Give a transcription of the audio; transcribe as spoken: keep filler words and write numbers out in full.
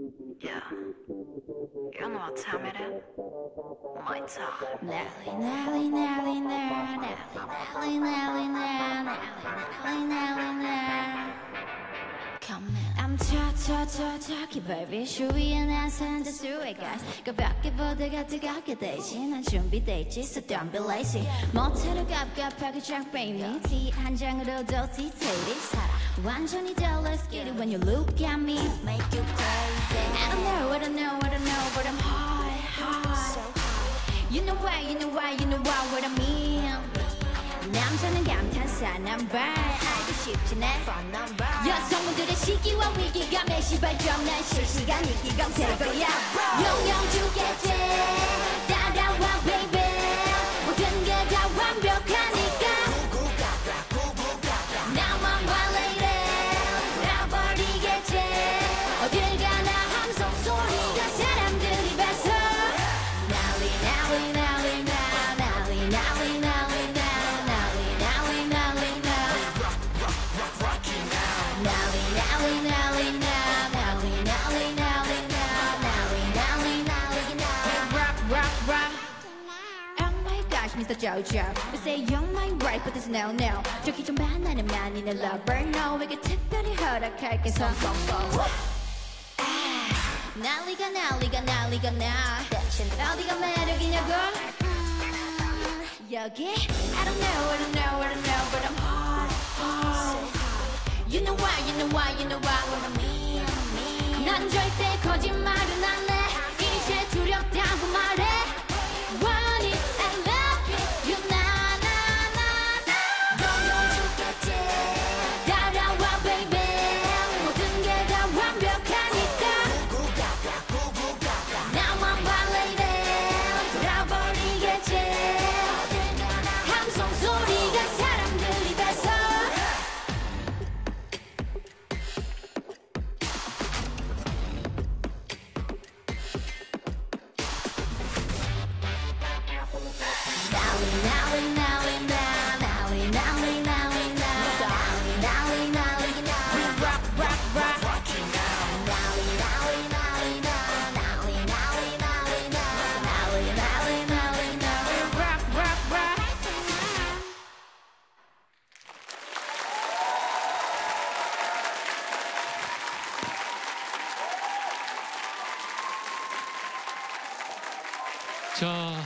Yeah. You know what time it is? My time. Nelly, Nelly, Nelly, Nelly, Nelly, Nelly, Nelly, Nelly, Nelly, Nelly. Come in. I'm talk, talk, talk, talky baby. 주위에 나선 저 수위가 가볍게 보다가 뜨겁게 되지. 난 준비돼 있지, so don't be lazy. 모텔을 갑갑하게 쫙 빼니 티 한 장으로도 디테일이 살아. 완전히 더 let's get it when you look at me. Make you crazy. I don't know, I don't know, I don't know, but I'm hot, hot. You know why, you know why, you know why, what I mean. 남자는 감탄사 number 알고 싶진 해 여성분들의 시기와 위기감에 시발점 난 실시간 위기감 될 거야 영영 주겠지 따라와 baby 모든 게 다 완벽하니까 나만 봐 lady 돌아버리겠지 어딜 가나 함성 소리가 사람들이 뺏어 난리 난리 난리 나 난리 난리 난리 Mister Jojo, you say you're my right, but there's no no. 저기 좀 봐, 나는 만인의 lover. 너에게 특별히 허락할게 성성성. 난리가 난리가 난리가 나. 어디가 매력이냐고? 여기? I don't know, I don't know, I don't know, but I'm hot, hot. You know why, you know why, you know why, what I mean. 난 절대 거짓말은 안 해. 이제 두렵다고 말해. Want it, I love it, you na na na na. 너무 좋겠지. 따라와 baby. 모든 게 다 완벽하니까. 나만 봐 lady. 돌아버리겠지. 함성 소리가 사람들이 뺏어. Nally, nally, nally, nally, nally, nally, nally, nally, nally, nally. We rock, rock, rock. Nally, nally, nally, nally, nally, nally, nally, nally, nally, nally. Rock, rock, rock. 자.